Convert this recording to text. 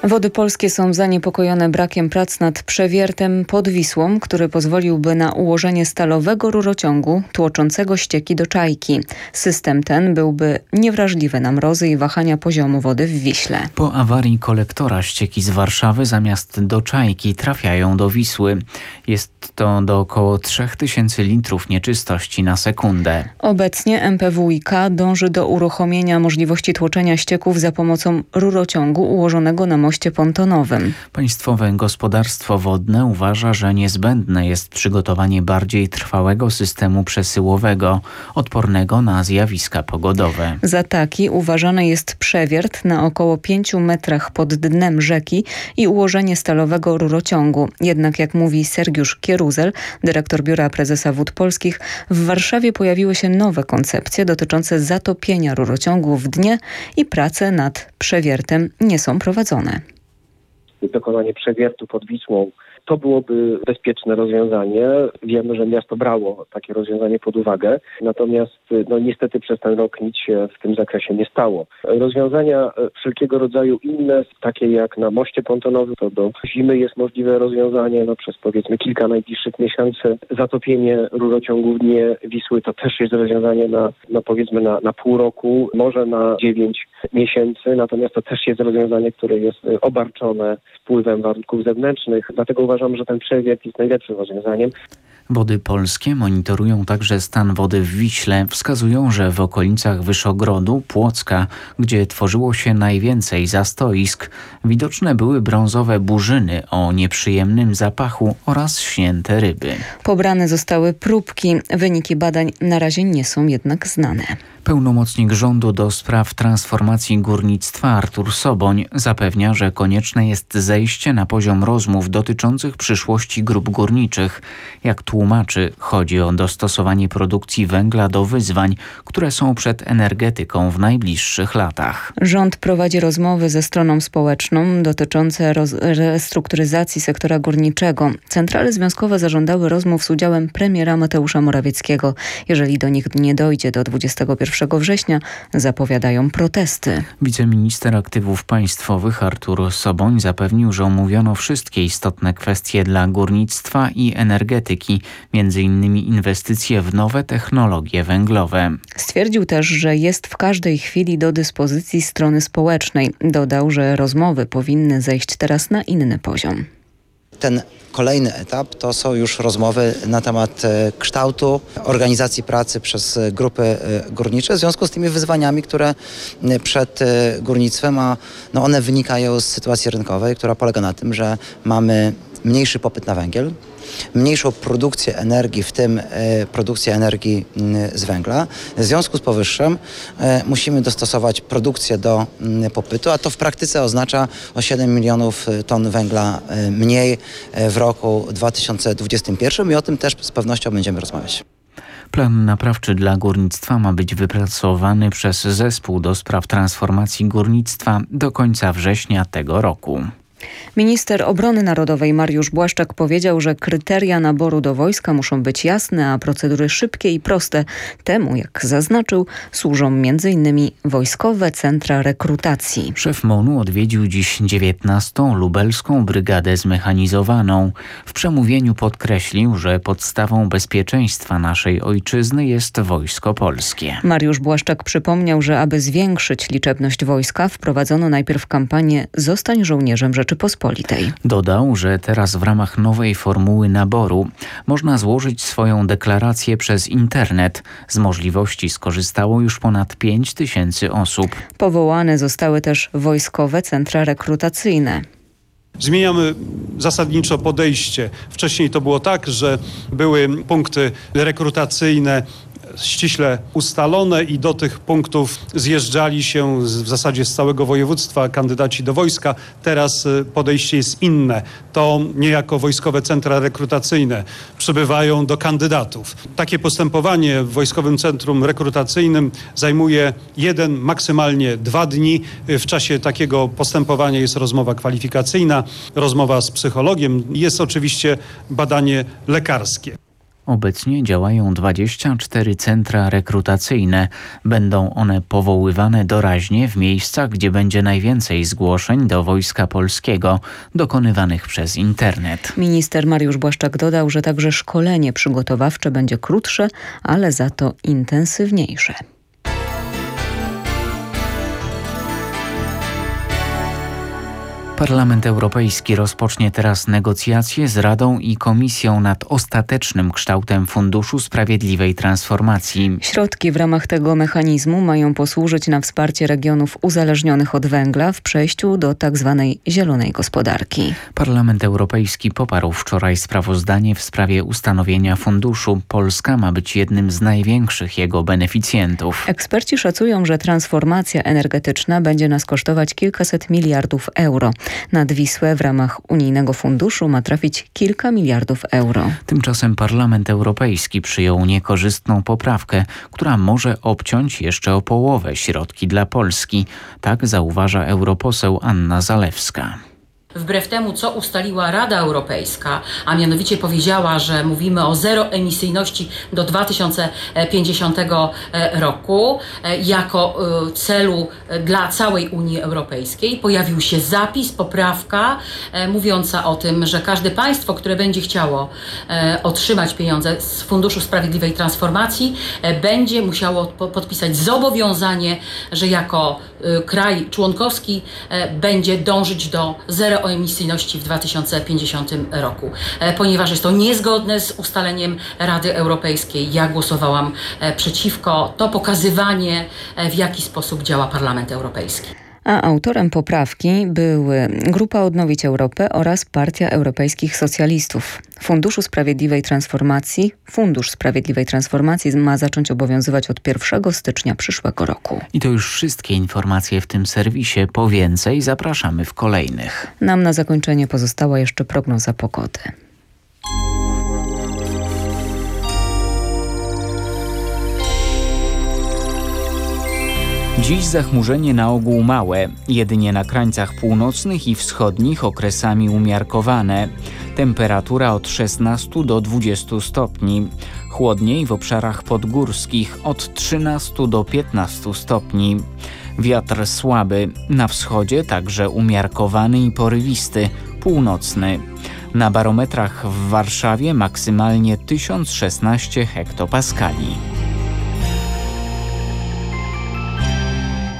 Wody polskie są zaniepokojone brakiem prac nad przewiertem pod Wisłą, który pozwoliłby na ułożenie stalowego rurociągu tłoczącego ścieki do Czajki. System ten byłby niewrażliwy na mrozy i wahania poziomu wody w Wiśle. Po awarii kolektora ścieki z Warszawy zamiast do Czajki trafiają do Wisły. Jest to do około 3000 litrów nieczystości na sekundę. Obecnie MPWiK dąży do uruchomienia możliwości tłoczenia ścieków za pomocą rurociągu ułożonego na moście pontonowym. Państwowe Gospodarstwo Wodne uważa, że niezbędne jest przygotowanie bardziej trwałego systemu przesyłowego, odpornego na zjawiska pogodowe. Za taki uważany jest przewiert na około 5 metrach pod dnem rzeki i ułożenie stalowego rurociągu. Jednak jak mówi Sergiusz Kieruzel, dyrektor Biura Prezesa Wód Polskich, w Warszawie pojawiły się nowe koncepcje dotyczące zatopienia rurociągu w dnie i prace nad przewiertem nie są prowadzone. Dokonanie przewiertu pod Wisłą to byłoby bezpieczne rozwiązanie. Wiemy, że miasto brało takie rozwiązanie pod uwagę, natomiast niestety przez ten rok nic się w tym zakresie nie stało. Rozwiązania wszelkiego rodzaju inne, takie jak na moście pontonowym, to do zimy jest możliwe rozwiązanie, przez powiedzmy kilka najbliższych miesięcy. Zatopienie rurociągu w dnie Wisły to też jest rozwiązanie na pół roku, może na 9 miesięcy, natomiast to też jest rozwiązanie, które jest obarczone wpływem warunków zewnętrznych, dlatego uważam, że ten przewiert jest najlepszym rozwiązaniem. Wody Polskie monitorują także stan wody w Wiśle. Wskazują, że w okolicach Wyszogrodu, Płocka, gdzie tworzyło się najwięcej zastoisk, widoczne były brązowe burzyny o nieprzyjemnym zapachu oraz śnięte ryby. Pobrane zostały próbki. Wyniki badań na razie nie są jednak znane. Pełnomocnik rządu do spraw transformacji górnictwa Artur Soboń zapewnia, że konieczne jest zejście na poziom rozmów dotyczących przyszłości grup górniczych. Jak tłumaczy, chodzi o dostosowanie produkcji węgla do wyzwań, które są przed energetyką w najbliższych latach. Rząd prowadzi rozmowy ze stroną społeczną dotyczące restrukturyzacji sektora górniczego. Centrale związkowe zażądały rozmów z udziałem premiera Mateusza Morawieckiego. Jeżeli do nich nie dojdzie do 21 września, zapowiadają protesty. Wiceminister Aktywów Państwowych Artur Soboń zapewnił, że omówiono wszystkie istotne kwestie dla górnictwa i energetyki, m.in. inwestycje w nowe technologie węglowe. Stwierdził też, że jest w każdej chwili do dyspozycji strony społecznej. Dodał, że rozmowy powinny zejść teraz na inny poziom. Ten kolejny etap to są już rozmowy na temat kształtu organizacji pracy przez grupy górnicze w związku z tymi wyzwaniami, które przed górnictwem, a one wynikają z sytuacji rynkowej, która polega na tym, że mamy mniejszy popyt na węgiel, mniejszą produkcję energii, w tym produkcję energii z węgla. W związku z powyższym musimy dostosować produkcję do popytu, a to w praktyce oznacza o 7 milionów ton węgla mniej w roku 2021 i o tym też z pewnością będziemy rozmawiać. Plan naprawczy dla górnictwa ma być wypracowany przez Zespół do spraw transformacji górnictwa do końca września tego roku. Minister Obrony Narodowej Mariusz Błaszczak powiedział, że kryteria naboru do wojska muszą być jasne, a procedury szybkie i proste. Temu, jak zaznaczył, służą m.in. wojskowe centra rekrutacji. Szef MON-u odwiedził dziś 19. Lubelską Brygadę Zmechanizowaną. W przemówieniu podkreślił, że podstawą bezpieczeństwa naszej ojczyzny jest Wojsko Polskie. Mariusz Błaszczak przypomniał, że aby zwiększyć liczebność wojska, wprowadzono najpierw kampanię „Zostań żołnierzem Rzeczypospolitej”. Dodał, że teraz w ramach nowej formuły naboru można złożyć swoją deklarację przez internet. Z możliwości skorzystało już ponad 5000 osób. Powołane zostały też wojskowe centra rekrutacyjne. Zmieniamy zasadniczo podejście. Wcześniej to było tak, że były punkty rekrutacyjne ściśle ustalone i do tych punktów zjeżdżali się w zasadzie z całego województwa kandydaci do wojska. Teraz podejście jest inne. To niejako wojskowe centra rekrutacyjne przybywają do kandydatów. Takie postępowanie w Wojskowym Centrum Rekrutacyjnym zajmuje 1, maksymalnie 2 dni. W czasie takiego postępowania jest rozmowa kwalifikacyjna, rozmowa z psychologiem. Jest oczywiście badanie lekarskie. Obecnie działają 24 centra rekrutacyjne. Będą one powoływane doraźnie w miejscach, gdzie będzie najwięcej zgłoszeń do Wojska Polskiego, dokonywanych przez internet. Minister Mariusz Błaszczak dodał, że także szkolenie przygotowawcze będzie krótsze, ale za to intensywniejsze. Parlament Europejski rozpocznie teraz negocjacje z Radą i Komisją nad ostatecznym kształtem Funduszu Sprawiedliwej Transformacji. Środki w ramach tego mechanizmu mają posłużyć na wsparcie regionów uzależnionych od węgla w przejściu do tzw. zielonej gospodarki. Parlament Europejski poparł wczoraj sprawozdanie w sprawie ustanowienia funduszu. Polska ma być jednym z największych jego beneficjentów. Eksperci szacują, że transformacja energetyczna będzie nas kosztować kilkaset miliardów euro. Nad Wisłę w ramach unijnego funduszu ma trafić kilka miliardów euro. Tymczasem Parlament Europejski przyjął niekorzystną poprawkę, która może obciąć jeszcze o połowę środki dla Polski. Tak zauważa europoseł Anna Zalewska. Wbrew temu, co ustaliła Rada Europejska, a mianowicie powiedziała, że mówimy o zeroemisyjności do 2050 roku jako celu dla całej Unii Europejskiej, pojawił się zapis, poprawka mówiąca o tym, że każde państwo, które będzie chciało otrzymać pieniądze z Funduszu Sprawiedliwej Transformacji, będzie musiało podpisać zobowiązanie, że jako kraj członkowski będzie dążyć do zeroemisyjności w 2050 roku. Ponieważ jest to niezgodne z ustaleniem Rady Europejskiej, ja głosowałam przeciwko. To pokazywanie, w jaki sposób działa Parlament Europejski. A autorem poprawki były Grupa Odnowić Europę oraz Partia Europejskich Socjalistów. Fundusz Sprawiedliwej Transformacji ma zacząć obowiązywać od 1 stycznia przyszłego roku. I to już wszystkie informacje w tym serwisie. Po więcej zapraszamy w kolejnych. Nam na zakończenie pozostała jeszcze prognoza pogody. Dziś zachmurzenie na ogół małe, jedynie na krańcach północnych i wschodnich okresami umiarkowane. Temperatura od 16 do 20 stopni. Chłodniej w obszarach podgórskich od 13 do 15 stopni. Wiatr słaby, na wschodzie także umiarkowany i porywisty, północny. Na barometrach w Warszawie maksymalnie 1016 hektopaskali.